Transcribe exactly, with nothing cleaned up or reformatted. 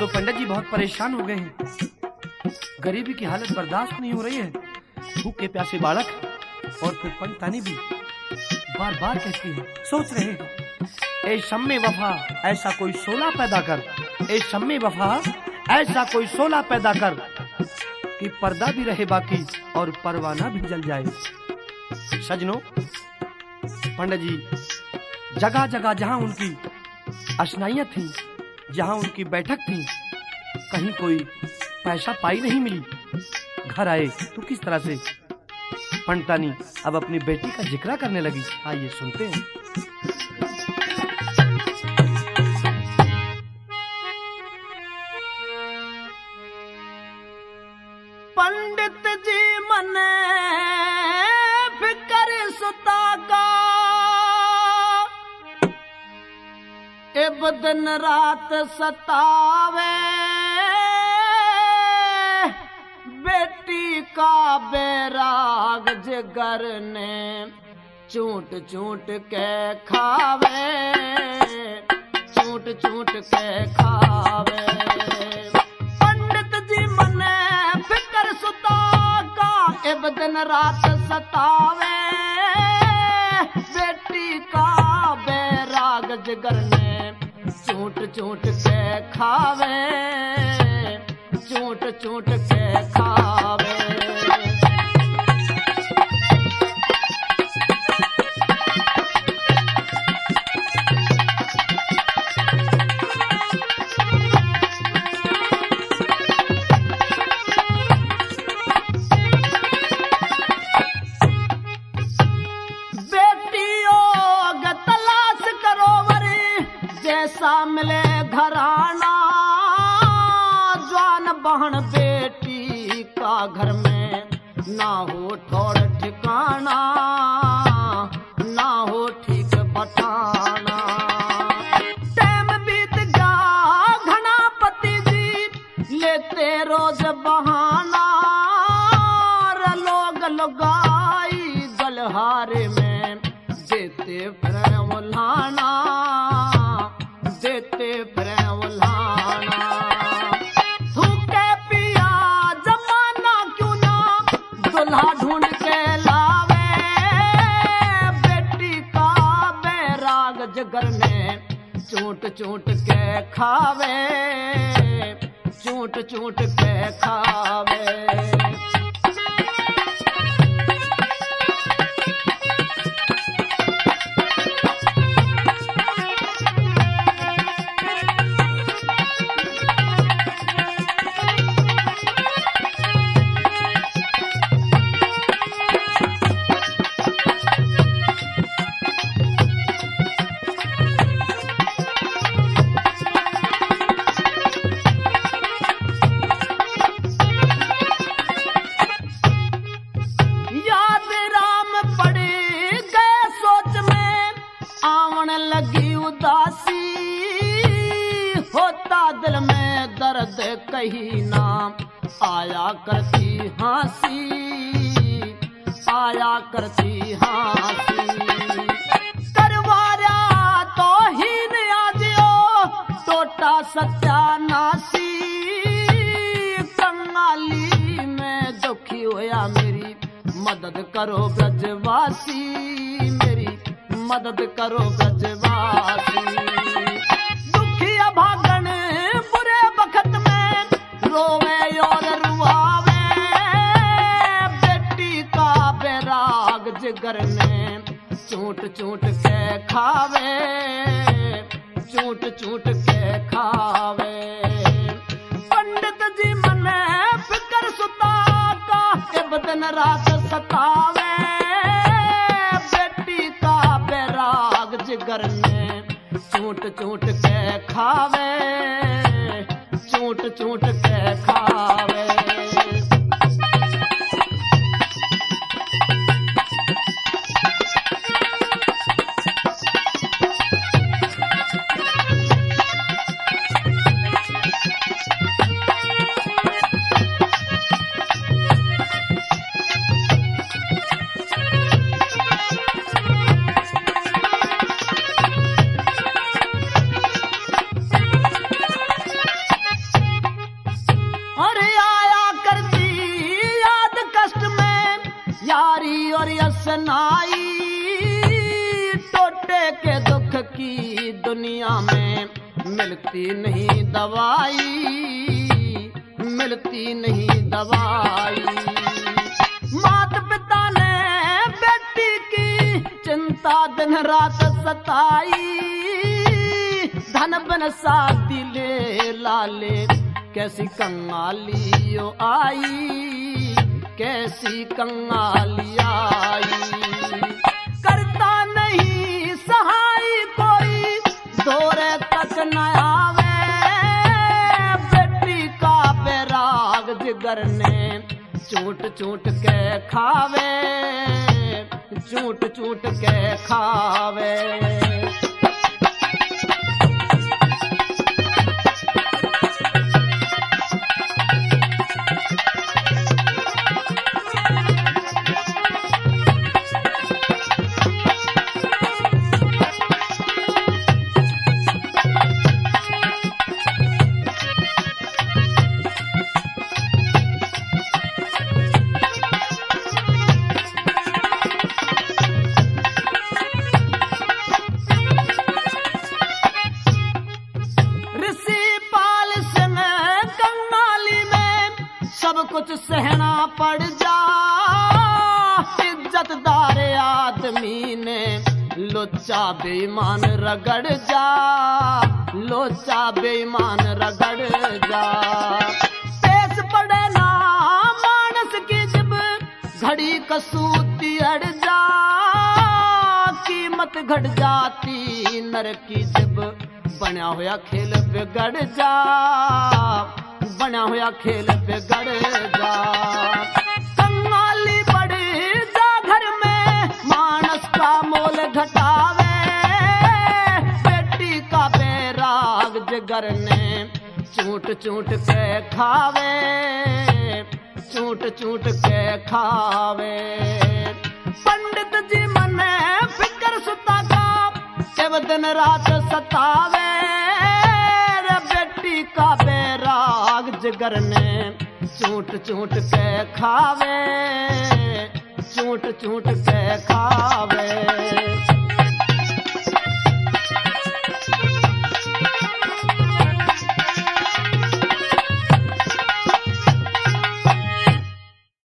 तो पंडित जी बहुत परेशान हो गए हैं। गरीबी की हालत बर्दाश्त नहीं हो रही है। भूखे प्यासे बालक और फिर पंडितानी भी बार बार कहती है। सोच रहे हैं, ए शम्मे वफा ऐसा कोई सोला पैदा कर, ए शम्मे वफा ऐसा कोई सोला पैदा कर कि पर्दा भी रहे बाकी और परवाना भी जल जाए। सजनों, पंडित जी जगह जगह जहां उनकी अशनाइयां थी, जहां उनकी बैठक थी, कहीं कोई पैसा पाई नहीं मिली। घर आए तो किस तरह से पंडितानी अब अपनी बेटी का जिक्र करने लगी। आइए सुनते हैं। पंडित जी मने फिकर सुता का एब दिन रात सतावे, बेटी का बैराग जिगर ने चूट चूट के खावे, चूट चूट के खावे। पंडित जी मने फिकर सुता का एब दिन रात सतावे, बेटी का बैराग जिगर ने चूट चूट के खावे, चूट चूट के खावे। जैसा मिले घराना जवान बहन बेटी का घर में ना हो ठौर ठिकाना, ना हो ठीक बठाना। टाइम बीत गया घना पति जी लेते रोज बहाना, लोग लगाई गलहारे में देते फिर उल्हाना, देते फिर उल्हाना। थूके पिया जमाना क्यों ना दुल्हा ढूंढ के लावे, बेटी का बैराग जिगर ने चूट चूट के खावे, चूट चूट के खावे। लगी उदासी होता दिल में दर्द कहीं ना आया करती हंसी, आया करती हंसी। करवाया तो हीन आजियो टोटा सत्यानासी, कंगाली में दुखी होया मेरी मदद करो ब्रजवासी, मेरी मदद करो ब्रजवासी। दुखी अभागन बुरे वक्त में रोवे और रुआवे, बेटी का बैराग जिगर ने चूट चूट के खावे, चूट चूट के खावे। पंडित जी मने फिकर सुता का एब दिन रात सतावे, जिगर ने चूट चूट के खावे, चूट चूट के खावे। मिलती नहीं दवाई, मिलती नहीं दवाई। माता पिता ने बेटी की चिंता दिन रात सताई, धन बन शादी ले लाले कैसी कंगाली ओ आई, कैसी कंगाली आई। करता नहीं सहाय कोई दौरे तक न आवे, बेटी का बैराग जिगर ने चूट चूट के खावे, चूट चूट के खावे। कुछ सहना पड़ जा, इज्जतदार आदमी ने लोचा बेईमान रगड़ जा, लोचा बेईमान रगड़ जा। पेश पड़े ना मानस की जब घड़ी कसूती अड़ जा, कीमत घट जाती नर की जब बना हुआ खेल बिगड़ जा, बना हुआ खेल बिगड़ जा। कंगाली बड़ी जा घर में मानस का मोल घटावे, बेटी का बैराग जिगर ने चूट चूट के खावे, चूट चूट के खावे। पंडित जी मने फिक्र सुता का जब दिन रात सतावे, बेटी का बैराग जिगर ने चूट चूट के खावे, चूट चूट के खावे।